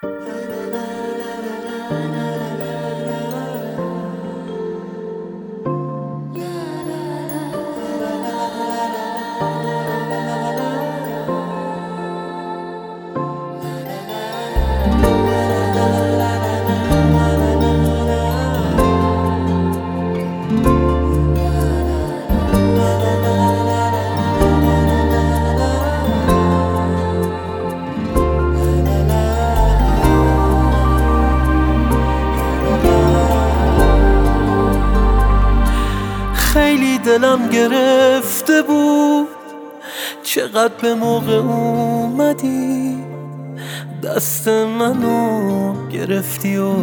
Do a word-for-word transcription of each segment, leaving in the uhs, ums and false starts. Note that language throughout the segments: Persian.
خیلی دلم گرفته بود چقدر به موقع اومدی، دست منو گرفتی و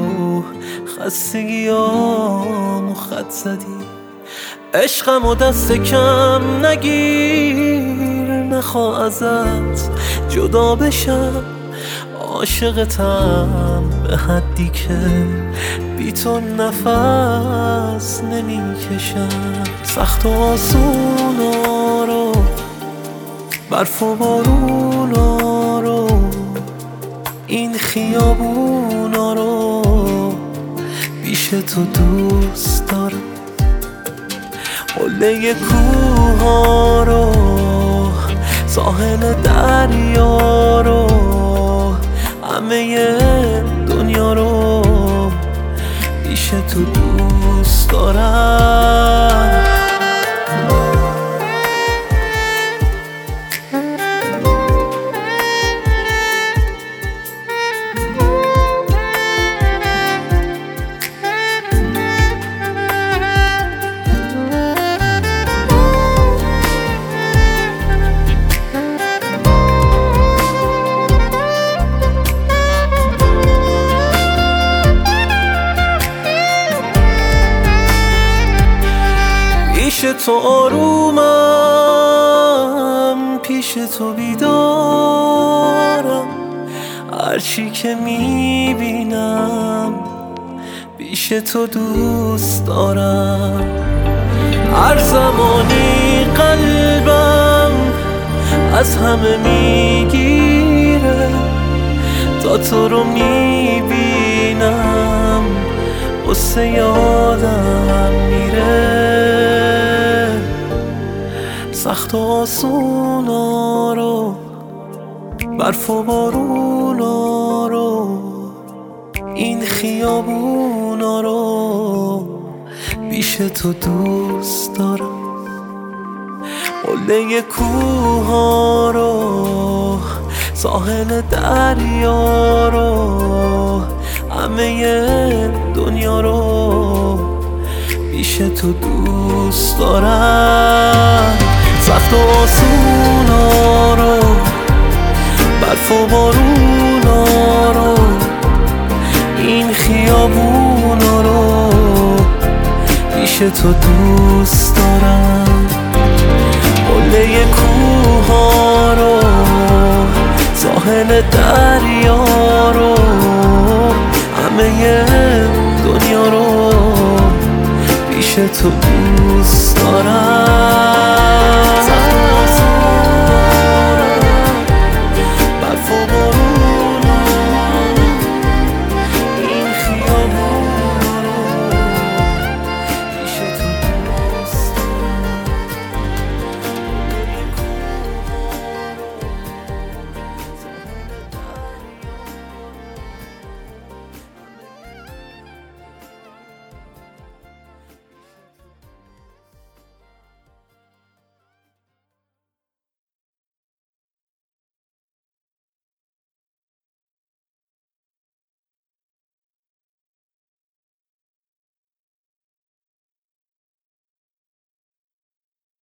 خستگیامو خط زدی. عشقمو دست کم نگیر، نخوا ازت جدا بشم، عاشقتم به حدی که بی تو نفس نمیکشم. سخت و آسونا رو، برف و بارونا رو، این خیابونا رو پیش تو دوست دارم. قله کوها رو، ساحل دریا رو، همه دنیا رو پیش تو دوست دارم. پیش تو آرومم، پیش تو بیدارم، هرچی که میبینم پیش تو دوست دارم. هر زمانی قلبم از همه میگیره، تا تو رو میبینم قصه یادم میره. سخت و آسونا رو، برف و بارونا رو، این خیابونا رو پیش تو دوست دارم. قله کوها رو، ساحل دریا رو، همه دنیا رو پیش تو دوست دارم. سخت و آسونا رو، برف و بارونا رو، این خیابونا رو پیش تو دوست دارم. قله کوها رو، ساحل دریا رو، همه دنیا رو پیش تو دوست دارم.